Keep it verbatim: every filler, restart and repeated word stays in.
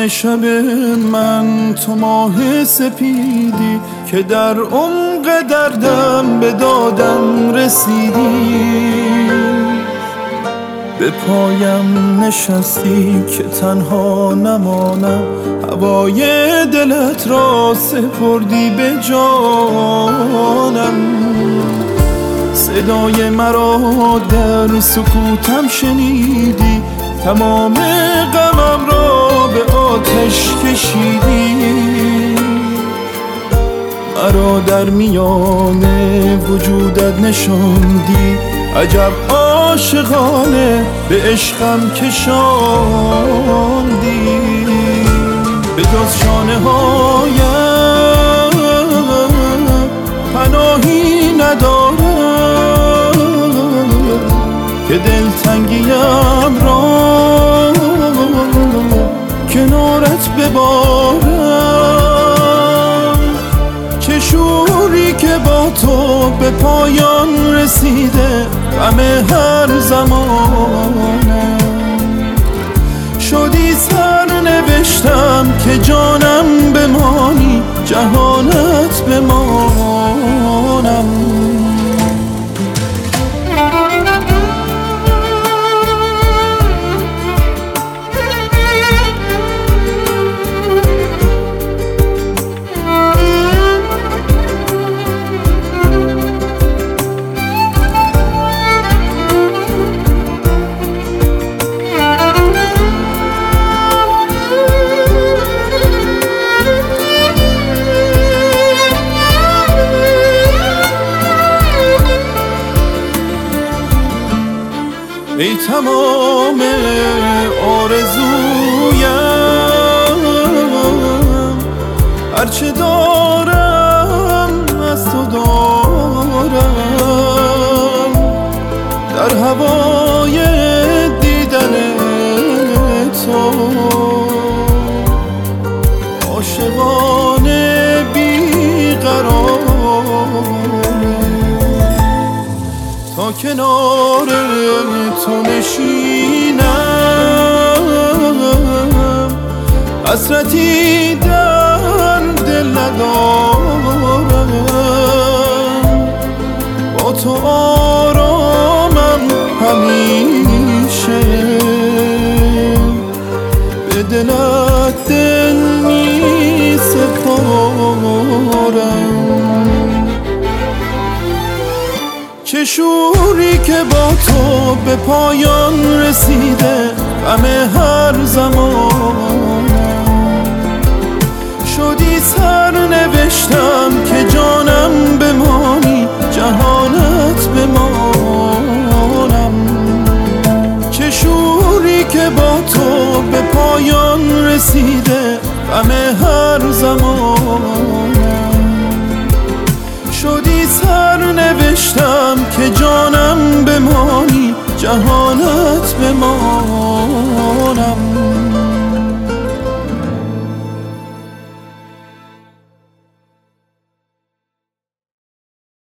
پایان شب من تو ماه سپیدی که در عمق دردم به دادم رسیدی. به پایم نشستی که تنها نمانم، هوای دلت را سپردی به جانم. صدای مرا در سکوتم شنیدی، تمام غمم را به آتش کشیدی. مرا در میان وجودت نشاندی، عجب عاشقانه به عشقم کشاندی. به جز شانه هایم پناهی ندارم که دلتنگیم را کنارت ببارم. چه شوری که با تو به پایان رسیده، غم هر زمانم. شدی سرنوشتم که جانم بمانی، جهانت بمانم. ای تمام آرزویم، هرچه دارم از تو دارم. در هوای دیدن تو عاشقانه بیقرارم. تا کنار تو نشینم، حسرتی در دل ندارم. با تو آرامم همیشه، به دلت دل می سپارم. چه شوری که با تو به پایان رسیده، غم هر زمانم. شدی سرنوشتم که جانم بمانی، جهانت بمانم. چه شوری که با تو به پایان رسیده، غم هر زمانم. شدی سرنوشتم که جانم بمانی، جهانت بمانم.